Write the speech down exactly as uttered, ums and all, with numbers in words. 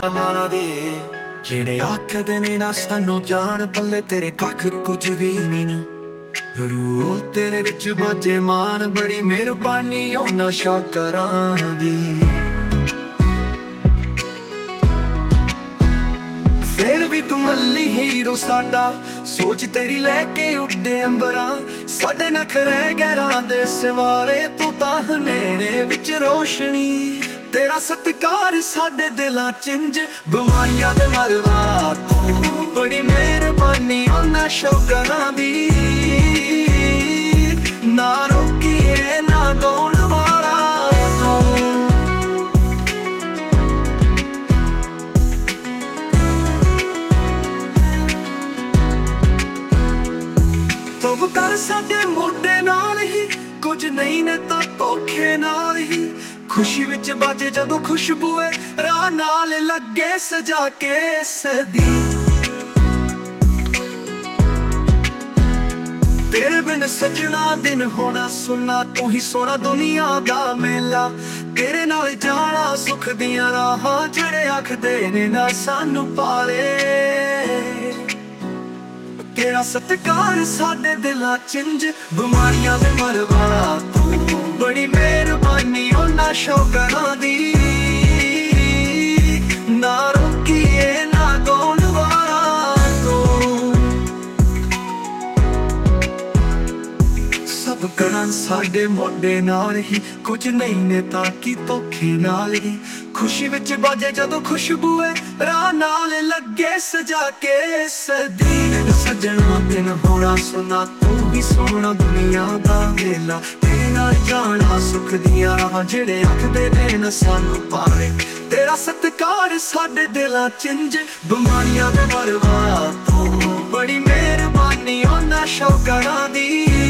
ਮਾਰਾ ਦੇ ਜਿਹੜੇ ਆਖਦੇ ਨੇ ਨਾ ਸਾਨੂੰ ਜਾਣ ਪੱਲੇ ਤੇਰੇ ਕੱਖ ਕੁਝ ਵੀ ਨਹੀਂ। ਗੁਰੂ ਤੇਰੇ ਵਿੱਚ ਬਾਜੇ ਮਾਨ ਬੜੀ ਮਿਹਰਬਾਨੀ ਉਹਨਾਂ ਸ਼ੁਕਰਾਂ ਦੀ। ਫਿਰ ਵੀ ਤੂੰ ਮੱਲੀ ਹੀਰੋ ਸਾਡਾ ਸੋਚ ਤੇਰੀ ਲੈ ਕੇ ਉੱਡੇ ਅੰਬਰਾਂ। ਸਾਡੇ ਨਖਰੇ ਗਹਿਰਾਂ ਦੇ ਸਿਵਾਰੇ ਤੂੰ ਤਾਂ ਹਨੇਰੇ ਵਿੱਚ ਰੋਸ਼ਨੀ। ਤੇਰਾ ਸਤਿਕਾਰ ਸਾਡੇ ਦਿਲਾਂ ਚਿੰਜ ਬਿਮਾਰੀਆਂ ਦੇ ਮਰਵਾ ਤੂੰ ਬੜੀ ਮਿਹਰਬਾਨੀ ਉਹਨਾਂ ਸ਼ੁਕਰਾਂ ਦੀ। ਨਾ ਰੋਕੀਏ ਨਾ ਗਾਉਣ ਵਾਲਾ ਤੂੰ ਕਰ ਸਾਡੇ ਮੋਢੇ ਨਾਲ ਹੀ ਕੁਝ ਨਹੀਂ ਨੇ ਤਾਂ ਧੋਖੇ ਨਾਲ ਹੀ। ਖੁਸ਼ੀ ਵਿੱਚ ਬਾਜੇ ਜਦੋਂ ਖੁਸ਼ਬੂ ਏ ਰਾਹ ਨਾਲ ਲੱਗੇ ਸਜਾ ਕੇ ਸਦੀ। ਤੇਰੇ ਬਿਨ ਸਜਣਾ ਦਿਨ ਹੋਣਾ ਸੁਣਾ ਤੂੰ ਹੀ ਸੋਹਣਾ ਦੁਨੀਆ ਦਾ ਮੇਲਾ। ਤੇਰੇ ਨਾਲ ਜਾਣਾ ਸੁੱਖ ਦੀਆਂ ਰਾਹਾਂ ਜਿਹੜੇ ਆਖਦੇ ਨੇ ਨਾ ਸਾਨੂੰ ਪਾਲੇ। ਤੇਰਾ ਸਤਿਕਾਰ ਸਾਡੇ ਦਿਲਾਂ ਚਿੰਜ ਬਿਮਾਰੀਆਂ ਦੇ ਮਰਵਾ ਤੂੰ ਬੜੀ ਮਿਹਰਬਾਨੀ ਉਹਨਾਂ ਸ਼ੁਕਰਾਂ ਦੀ। ਨਾ ਰੋਕੀਏ ਨਾ ਗਾਉਣ ਵਾਲਾ ਤੂੰ ਸਭ ਕਰਾਂ ਸਾਡੇ ਮੋਢੇ ਨਾਲ ਹੀ ਕੁਝ ਨਹੀਂ ਨੇ ਤਾਂ ਕੀ ਧੋਖੇ ਨਾਲ ਹੀ। ਖੁਸ਼ੀ ਵਿੱਚ ਬਾਜੇ ਜਦੋਂ ਖੁਸ਼ਬੂ ਏ ਰਾਹ ਨਾਲ ਲੱਗੇ ਸਜਾ ਕੇ ਸਦੀ। ਸਜਣਾ ਦਿਨ ਹੋਣਾ ਸੁਣਾ ਤੂੰ ਵੀ ਸੋਹਣਾ ਦੁਨੀਆ ਦਾ ਮੇਲਾ। ਤੇਰੇ ਨਾਲ ਜਾਣਾ ਸੁੱਖ ਦੀਆਂ ਰਾਹਾਂ ਜਿਹੜੇ ਆਖਦੇ ਨੇ ਨਾ ਸਾਨੂੰ ਪਾਰੇ। ਤੇਰਾ ਸਤਿਕਾਰ ਸਾਡੇ ਦਿਲਾਂ ਚਿੰਜ ਬਿਮਾਰੀਆਂ ਦੇ ਮਰਵਾ ਤੂੰ ਬੜੀ ਮਿਹਰਬਾਨੀ ਉਹਨਾਂ ਸ਼ੁਕਰਾਂ ਦੀ।